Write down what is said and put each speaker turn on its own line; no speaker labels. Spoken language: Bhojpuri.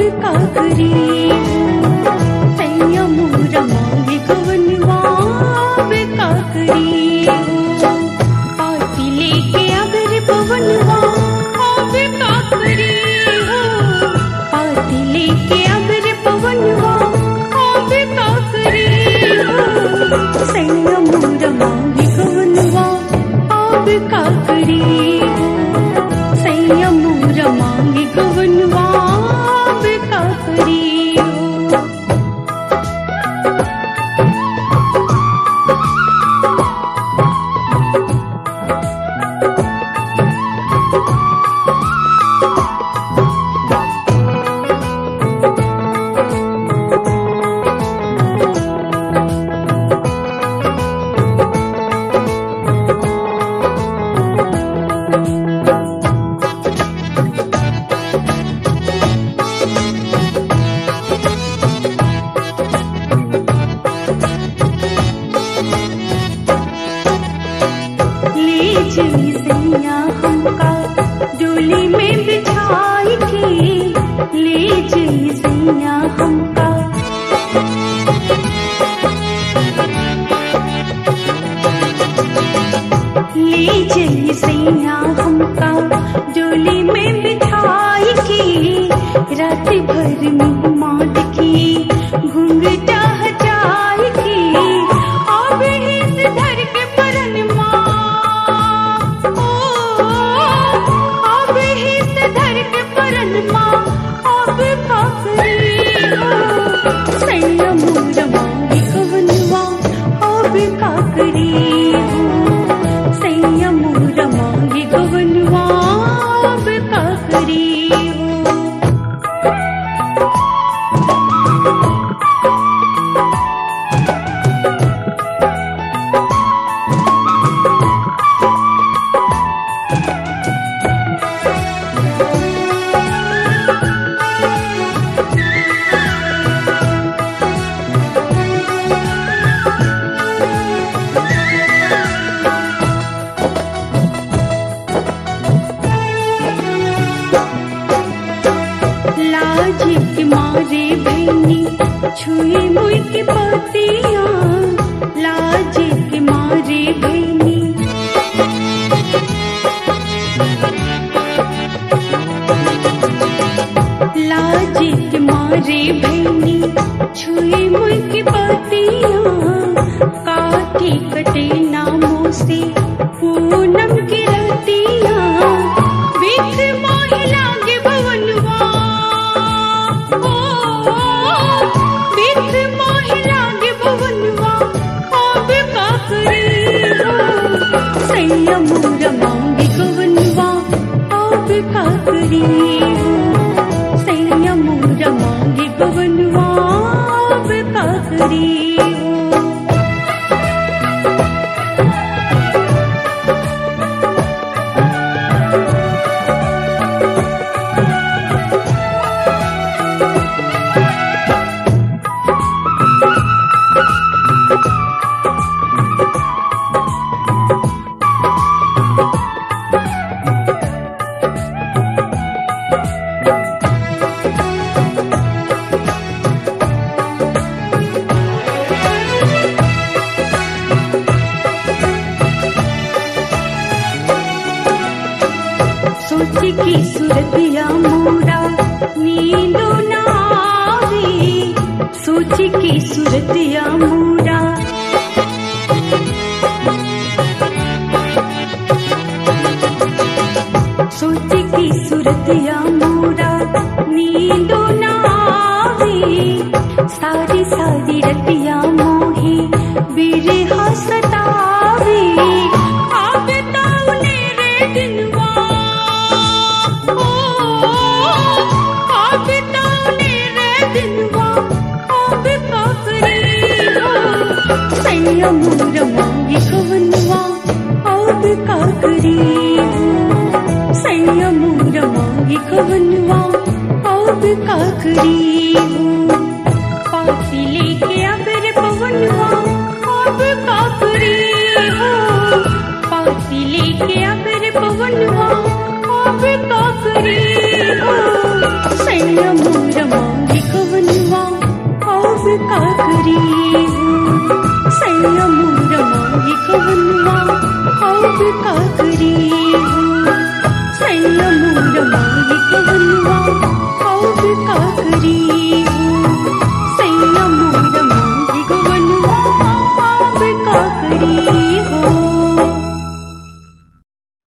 काकरी सैया मोरा मांगे गवनवा बे काकरी पाती लेके अगर पवनवा बे काकरी पाती लेके अगर पवनवा बे काकरी सैया मोरा मांगे गवनवा बे काकरी सैया मोरा मांगे गवनवा बे काकरी सैया हमका डोली में बिछाई के ले जाइए सैया हमका ले जाइए सैया हमका डोली में बिछाई के रात भर में माद की घूंघटा हटाई के अब ही से धर के परन सैया मोरा मांगे गवनवा बे काकरी सैया मोरा मांगे गवनवा बे काकरी लाज के मारे बहनी छुई मुई की पतियां लाज के मारे बहनी लाज के मारे बहनी छुई मुई की पतियां काठी कटे नामों से पूनम की रतियां बिख मोहि लागे भवनवा सैया मोरा मांगे गवनवा बे काकरी सैया मोरा मांगे गवनवा बे काकरी सोच की सूरतिया मोरा नींदो ना आवे सोच की सूरतिया मोरा सोच की सूरतिया मोरा नींदो ना आवे सारी सारी रतिया मोहे बिरहा सतावे अब तो रे दिनवा सैया मोरा मांगे गवनवा बे काकरी सैया मोरा मांगे गवनवा बे काकरी पाती लेके अगर पवनवा बे काकरी पाती लेके अगर पवनवा बे काकरी सैया